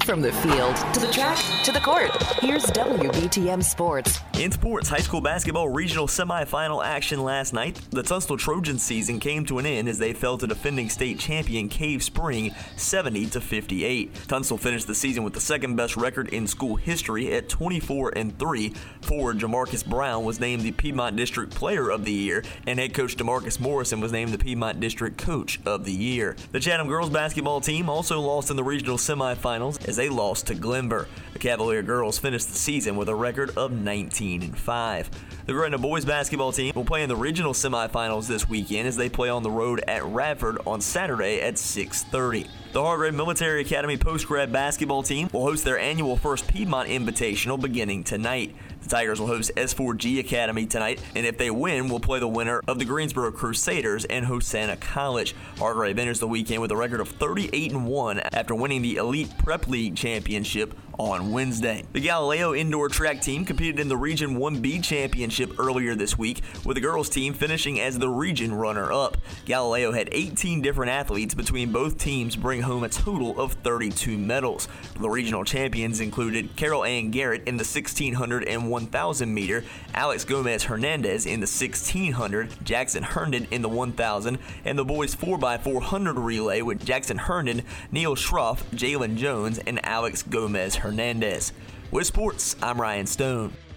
From the field to the track to the court, here's WBTM Sports. In sports, high school basketball regional semifinal action last night. The Tunstall Trojans season came to an end as they fell to defending state champion Cave Spring 70-58. Tunstall finished the season with the second best record in school history at 24-3. Forward Jamarcus Brown was named the Piedmont District Player of the Year, and head coach DeMarcus Morrison was named the Piedmont District Coach of the Year. The Chatham girls basketball team also lost in the regional semifinals as they lost to Glenvar. The Cavalier girls finished the season with a record of 19-5. The Gretna boys basketball team will play in the regional semifinals this weekend as they play on the road at Radford on Saturday at 6:30. The Hargrave Military Academy post-grad basketball team will host their annual First Piedmont Invitational beginning tonight. The Tigers will host S4G Academy tonight, and if they win, will play the winner of the Greensboro Crusaders and Hosanna College. Hargrave enters the weekend with a record of 38-1 after winning the Elite Prep League Championship on Wednesday. The Galileo indoor track team competed in the Region 1B Championship earlier this week, with the girls team finishing as the region runner-up. Galileo had 18 different athletes between both teams bring home a total of 32 medals. The regional champions included Carol Ann Garrett in the 1600 and 1000 meter, Alex Gomez Hernandez in the 1600, Jackson Herndon in the 1000, and the boys 4x400 relay with Jackson Herndon, Neil Schroff, Jalen Jones, and Alex Gomez Hernandez. With sports, I'm Ryan Stone.